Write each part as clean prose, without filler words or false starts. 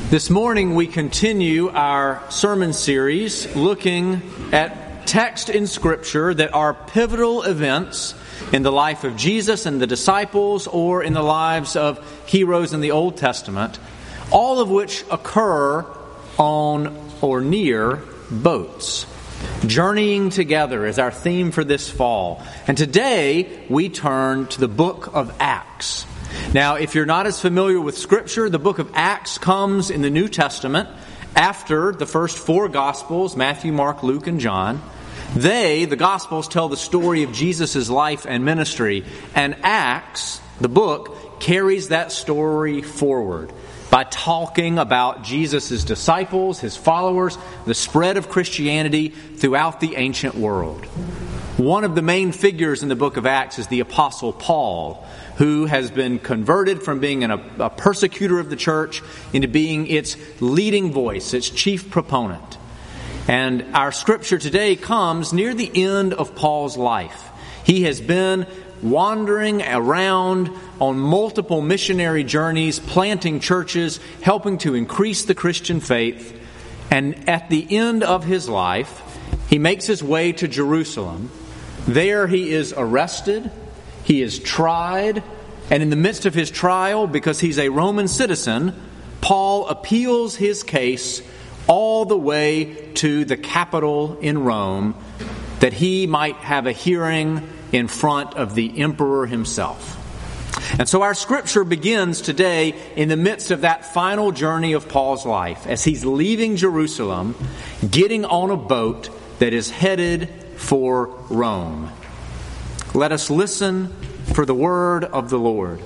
This morning we continue our sermon series looking at text in Scripture that are pivotal events in the life of Jesus and the disciples or in the lives of heroes in the Old Testament, all of which occur on or near boats. Journeying together is our theme for this fall. And today we turn to the book of Acts. Now, if you're not as familiar with Scripture, the book of Acts comes in the New Testament after the first four Gospels, Matthew, Mark, Luke, and John. The Gospels, tell the story of Jesus' life and ministry, and Acts, the book, carries that story forward by talking about Jesus' disciples, his followers, the spread of Christianity throughout the ancient world. One of the main figures in the book of Acts is the Apostle Paul, who has been converted from being a persecutor of the church into being its leading voice, its chief proponent. And our scripture today comes near the end of Paul's life. He has been wandering around on multiple missionary journeys, planting churches, helping to increase the Christian faith. And at the end of his life, he makes his way to Jerusalem. There he is arrested. He is tried, and in the midst of his trial, because he's a Roman citizen, Paul appeals his case all the way to the capital in Rome, that he might have a hearing in front of the emperor himself. And so our scripture begins today in the midst of that final journey of Paul's life, as he's leaving Jerusalem, getting on a boat that is headed for Rome. Let us listen for the word of the Lord.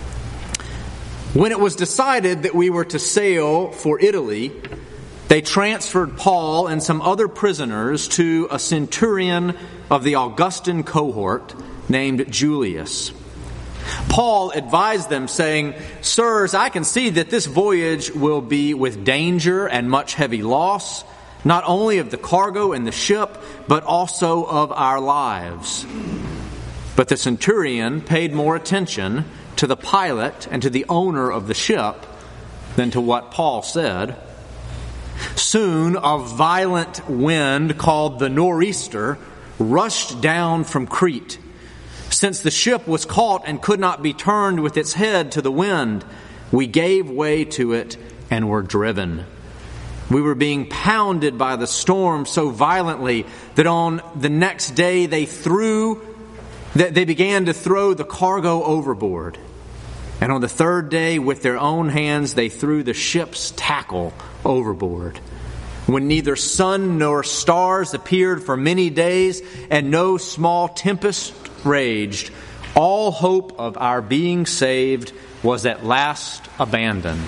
When it was decided that we were to sail for Italy, they transferred Paul and some other prisoners to a centurion of the Augustan cohort named Julius. Paul advised them, saying, "Sirs, I can see that this voyage will be with danger and much heavy loss, not only of the cargo and the ship, but also of our lives." But the centurion paid more attention to the pilot and to the owner of the ship than to what Paul said. Soon a violent wind called the nor'easter rushed down from Crete. Since the ship was caught and could not be turned with its head to the wind, we gave way to it and were driven. We were being pounded by the storm so violently that on the next day they began to throw the cargo overboard. And on the third day, with their own hands, they threw the ship's tackle overboard. When neither sun nor stars appeared for many days, and no small tempest raged, all hope of our being saved was at last abandoned.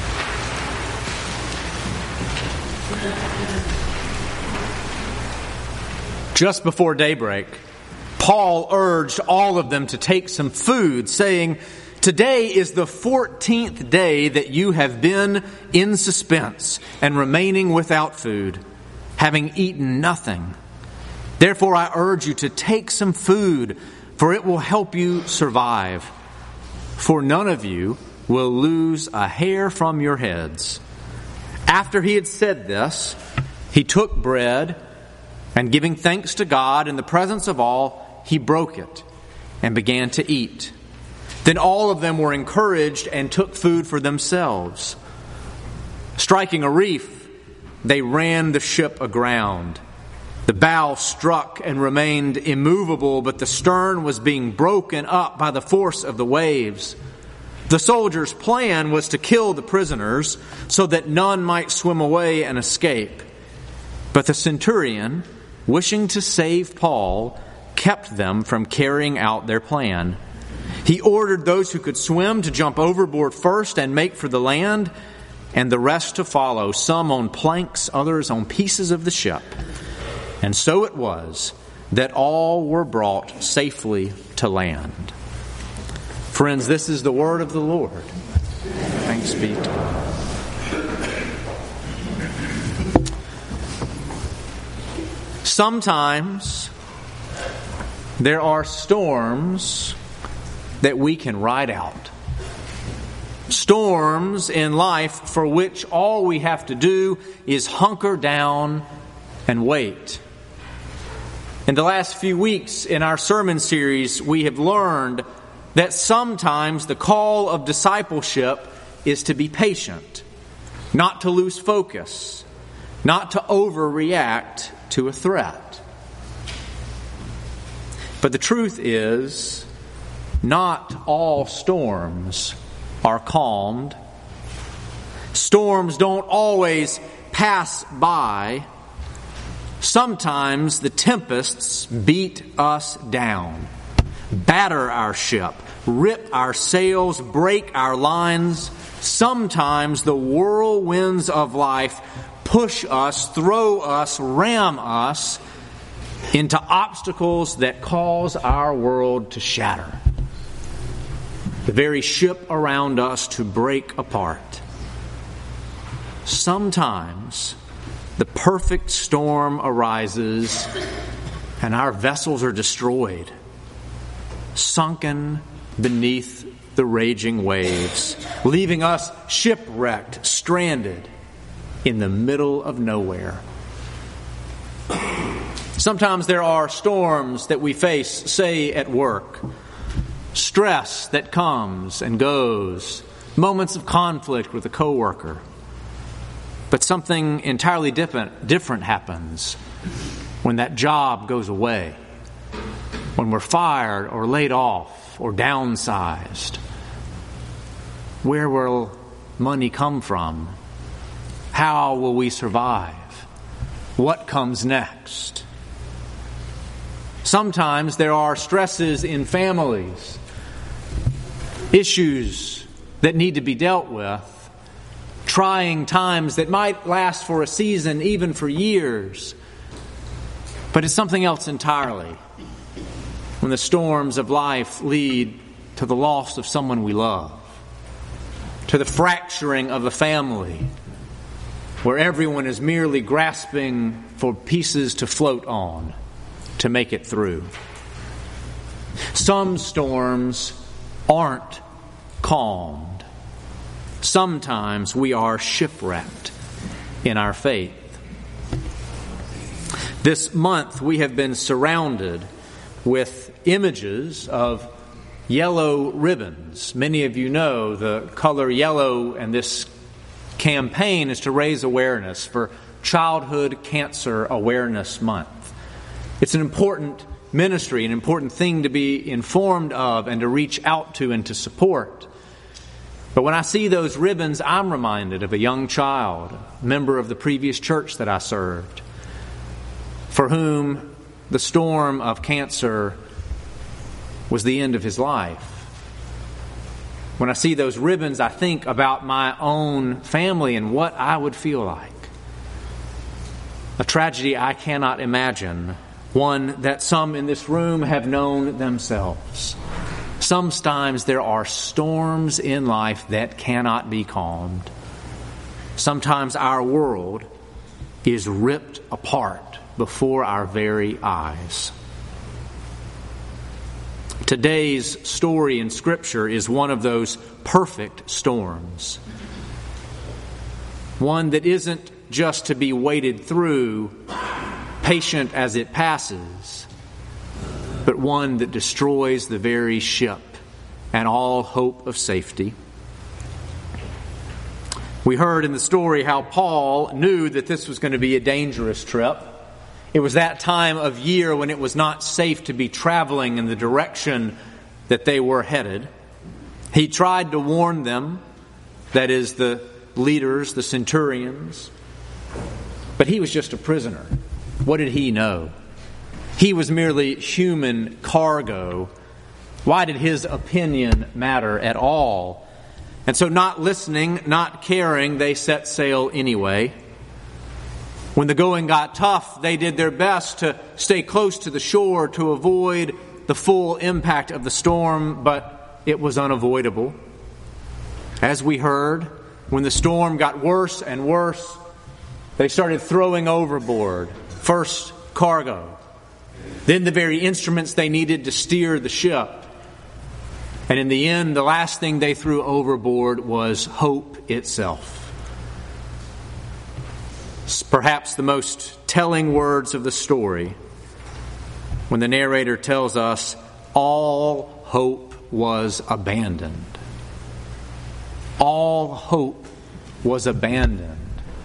Just before daybreak, Paul urged all of them to take some food, saying, "Today is the 14th day that you have been in suspense and remaining without food, having eaten nothing. Therefore I urge you to take some food, for it will help you survive. For none of you will lose a hair from your heads." After he had said this, he took bread, and giving thanks to God in the presence of all, he broke it and began to eat. Then all of them were encouraged and took food for themselves. Striking a reef, they ran the ship aground. The bow struck and remained immovable, but the stern was being broken up by the force of the waves. The soldiers' plan was to kill the prisoners so that none might swim away and escape. But the centurion, wishing to save Paul, kept them from carrying out their plan. He ordered those who could swim to jump overboard first and make for the land, and the rest to follow, some on planks, others on pieces of the ship. And so it was that all were brought safely to land. Friends, this is the word of the Lord. Thanks be to God. Sometimes there are storms that we can ride out. Storms in life for which all we have to do is hunker down and wait. In the last few weeks in our sermon series, we have learned that sometimes the call of discipleship is to be patient, not to lose focus, not to overreact to a threat. But the truth is, not all storms are calmed. Storms don't always pass by. Sometimes the tempests beat us down, batter our ship, rip our sails, break our lines. Sometimes the whirlwinds of life push us, throw us, ram us into obstacles that cause our world to shatter. The very ship around us to break apart. Sometimes the perfect storm arises and our vessels are destroyed, sunken beneath the raging waves, leaving us shipwrecked, stranded in the middle of nowhere. Sometimes there are storms that we face, say, at work. Stress that comes and goes. Moments of conflict with a coworker. But something entirely different happens when that job goes away. When we're fired or laid off or downsized. Where will money come from? How will we survive? What comes next? Sometimes there are stresses in families, issues that need to be dealt with, trying times that might last for a season, even for years. But it's something else entirely when the storms of life lead to the loss of someone we love, to the fracturing of a family, where everyone is merely grasping for pieces to float on, to make it through. Some storms aren't calmed. Sometimes we are shipwrecked in our faith. This month we have been surrounded with images of yellow ribbons. Many of you know the color yellow, and this campaign is to raise awareness for Childhood Cancer Awareness Month. It's an important ministry, an important thing to be informed of and to reach out to and to support. But when I see those ribbons, I'm reminded of a young child, a member of the previous church that I served, for whom the storm of cancer was the end of his life. When I see those ribbons, I think about my own family and what I would feel like. A tragedy I cannot imagine. One that some in this room have known themselves. Sometimes there are storms in life that cannot be calmed. Sometimes our world is ripped apart before our very eyes. Today's story in Scripture is one of those perfect storms. One that isn't just to be waded through, patient as it passes, but one that destroys the very ship and all hope of safety. We heard in the story how Paul knew that this was going to be a dangerous trip. It was that time of year when it was not safe to be traveling in the direction that they were headed. He tried to warn them, that is, the leaders, the centurions, but he was just a prisoner. What did he know? He was merely human cargo. Why did his opinion matter at all? And so, not listening, not caring, they set sail anyway. When the going got tough, they did their best to stay close to the shore to avoid the full impact of the storm, but it was unavoidable. As we heard, when the storm got worse and worse, they started throwing overboard first cargo, then the very instruments they needed to steer the ship. And in the end, the last thing they threw overboard was hope itself. Perhaps the most telling words of the story when the narrator tells us all hope was abandoned. All hope was abandoned.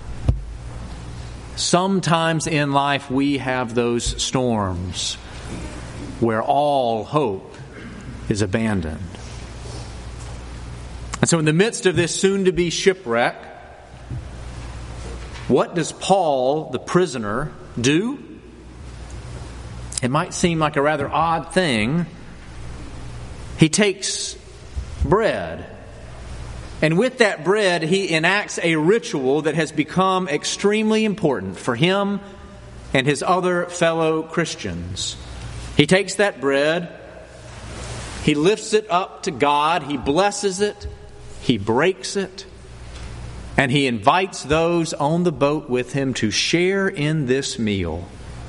Sometimes in life we have those storms where all hope is abandoned. And so in the midst of this soon-to-be shipwreck, what does Paul, the prisoner, do? It might seem like a rather odd thing. He takes bread, and with that bread he enacts a ritual that has become extremely important for him and his other fellow Christians. He takes that bread, he lifts it up to God, he blesses it, he breaks it, and he invites those on the boat with him to share in this meal.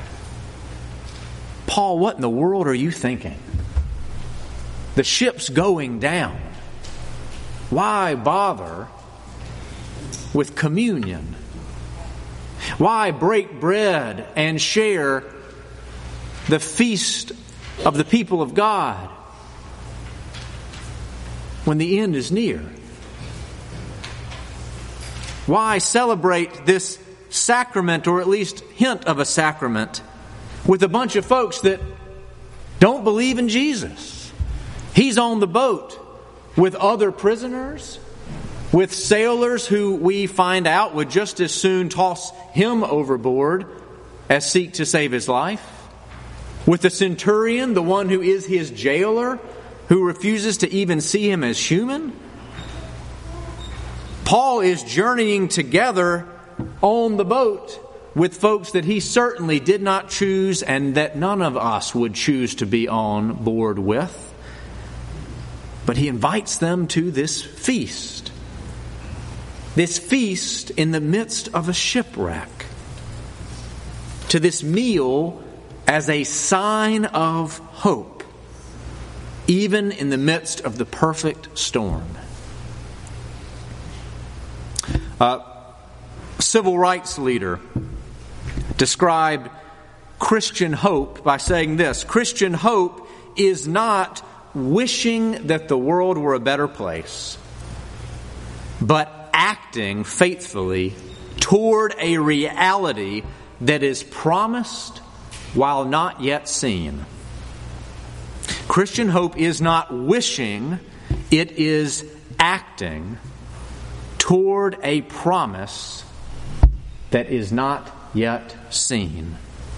Paul, what in the world are you thinking? The ship's going down. Why bother with communion? Why break bread and share the feast of the people of God when the end is near? Why celebrate this sacrament, or at least hint of a sacrament, with a bunch of folks that don't believe in Jesus? He's on the boat with other prisoners, with sailors who we find out would just as soon toss him overboard as seek to save his life, with the centurion, the one who is his jailer, who refuses to even see him as human. Paul is journeying together on the boat with folks that he certainly did not choose and that none of us would choose to be on board with. But he invites them to this feast. This feast in the midst of a shipwreck. To this meal as a sign of hope, even in the midst of the perfect storm. A civil rights leader described Christian hope by saying this: Christian hope is not wishing that the world were a better place, but acting faithfully toward a reality that is promised while not yet seen. Christian hope is not wishing, it is acting toward a promise that is not yet seen.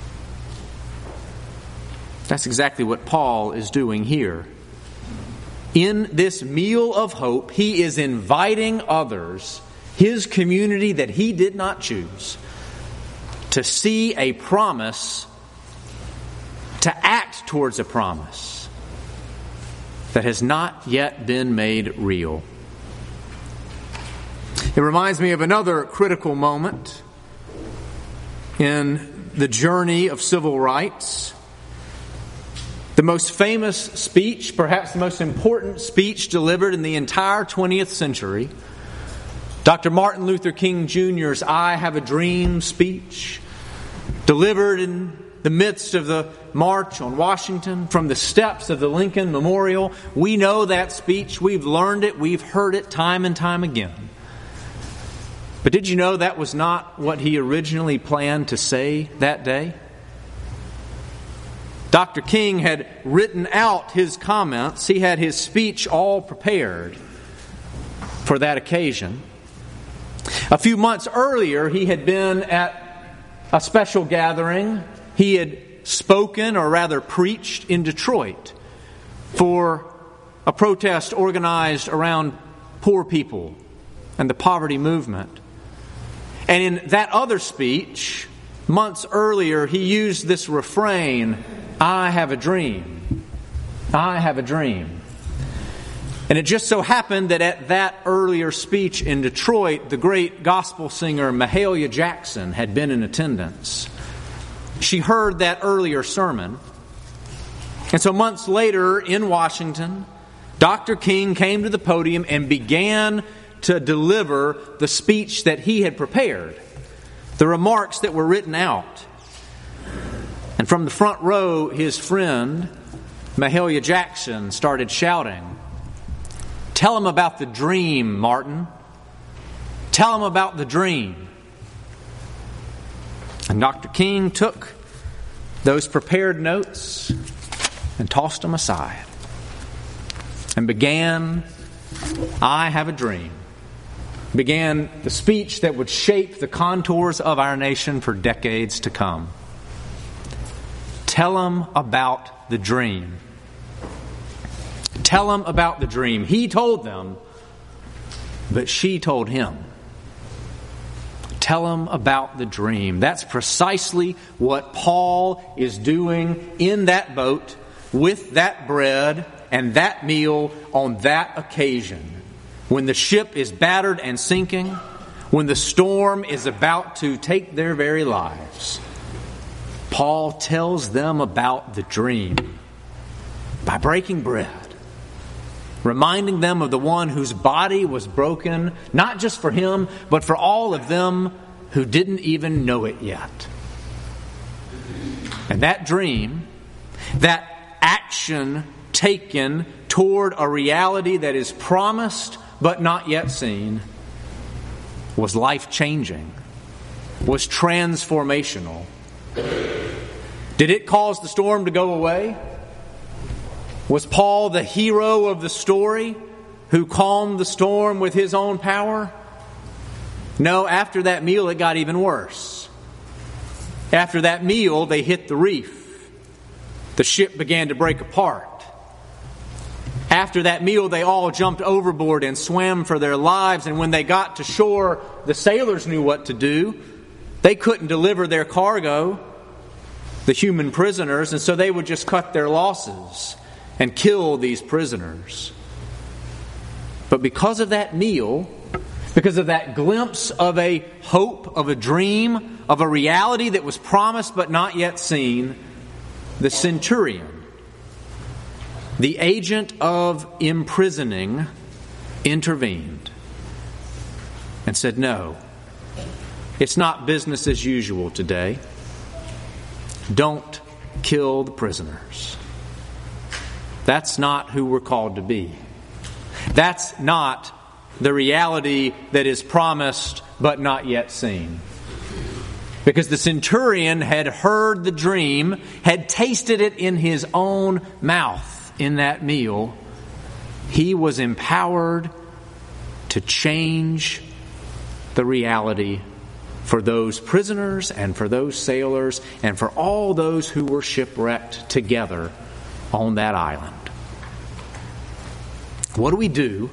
That's exactly what Paul is doing here. In this meal of hope, he is inviting others, his community that he did not choose, to see a promise, to act towards a promise that has not yet been made real. It reminds me of another critical moment in the journey of civil rights. The most famous speech, perhaps the most important speech delivered in the entire 20th century, Dr. Martin Luther King Jr.'s I Have a Dream speech, delivered in the midst of the March on Washington from the steps of the Lincoln Memorial. We know that speech. We've learned it. We've heard it time and time again. But did you know that was not what he originally planned to say that day? Dr. King had written out his comments. He had his speech all prepared for that occasion. A few months earlier, he had been at a special gathering. He had spoken, or rather preached, in Detroit for a protest organized around poor people and the poverty movement. And in that other speech, months earlier, he used this refrain, I have a dream. I have a dream. And it just so happened that at that earlier speech in Detroit, the great gospel singer Mahalia Jackson had been in attendance. She heard that earlier sermon. And so months later in Washington, Dr. King came to the podium and began to deliver the speech that he had prepared, the remarks that were written out. And from the front row, his friend, Mahalia Jackson, started shouting, "Tell him about the dream, Martin. Tell him about the dream." And Dr. King took those prepared notes and tossed them aside and began, "I have a dream." Began the speech that would shape the contours of our nation for decades to come. Tell him about the dream. Tell him about the dream. He told them, but she told him. Tell him about the dream. That's precisely what Paul is doing in that boat with that bread and that meal on that occasion. When the ship is battered and sinking, when the storm is about to take their very lives, Paul tells them about the dream by breaking bread, reminding them of the one whose body was broken, not just for him, but for all of them who didn't even know it yet. And that dream, that action taken toward a reality that is promised but not yet seen, was life-changing, was transformational. Did it cause the storm to go away? Was Paul the hero of the story who calmed the storm with his own power? No, after that meal it got even worse. After that meal they hit the reef. The ship began to break apart. After that meal they all jumped overboard and swam for their lives, and when they got to shore, the sailors knew what to do. They couldn't deliver their cargo, the human prisoners, and so they would just cut their losses and kill these prisoners. But because of that meal, because of that glimpse of a hope, of a dream, of a reality that was promised but not yet seen, the centurion, the agent of imprisoning, intervened and said, "No, it's not business as usual today. Don't kill the prisoners. That's not who we're called to be. That's not the reality that is promised but not yet seen." Because the centurion had heard the dream, had tasted it in his own mouth in that meal. He was empowered to change the reality for those prisoners and for those sailors and for all those who were shipwrecked together on that island. What do we do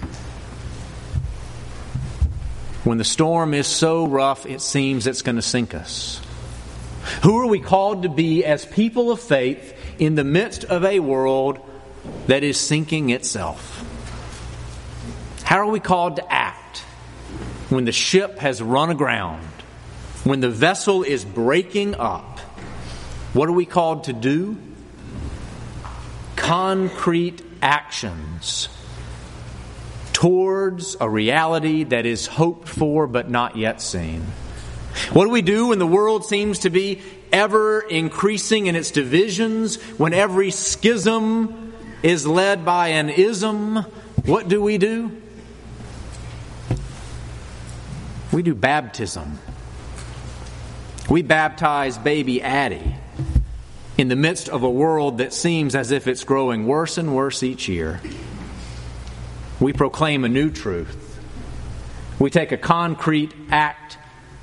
when the storm is so rough it seems it's going to sink us? Who are we called to be as people of faith in the midst of a world that is sinking itself? How are we called to act when the ship has run aground, when the vessel is breaking up? What are we called to do? Concrete actions towards a reality that is hoped for but not yet seen. What do we do when the world seems to be ever increasing in its divisions, when every schism is led by an ism? What do? We do baptism. We baptize baby Addie in the midst of a world that seems as if it's growing worse and worse each year. We proclaim a new truth. We take a concrete act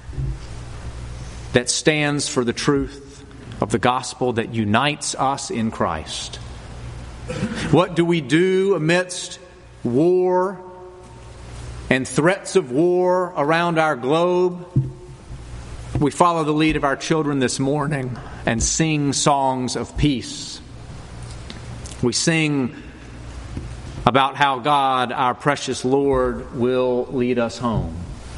that stands for the truth of the gospel that unites us in Christ. What do we do amidst war and threats of war around our globe? We follow the lead of our children this morning and sing songs of peace. We sing about how God, our precious Lord, will lead us home.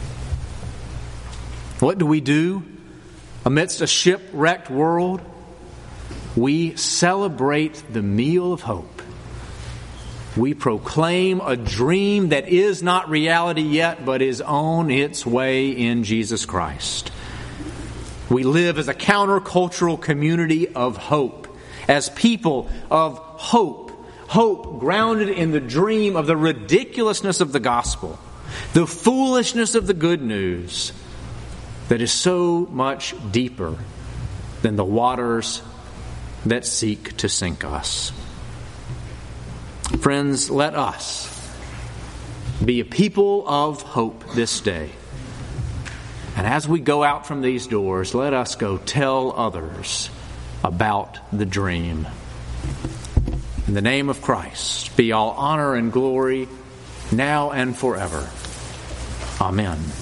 What do we do amidst a shipwrecked world? We celebrate the meal of hope We proclaim a dream that is not reality yet, but is on its way in Jesus Christ. We live as a countercultural community of hope, as people of hope. Hope grounded in the dream of the ridiculousness of the gospel, the foolishness of the good news that is so much deeper than the waters that seek to sink us. Friends, let us be a people of hope this day. And as we go out from these doors, let us go tell others about the dream. In the name of Christ, be all honor and glory, now and forever. Amen.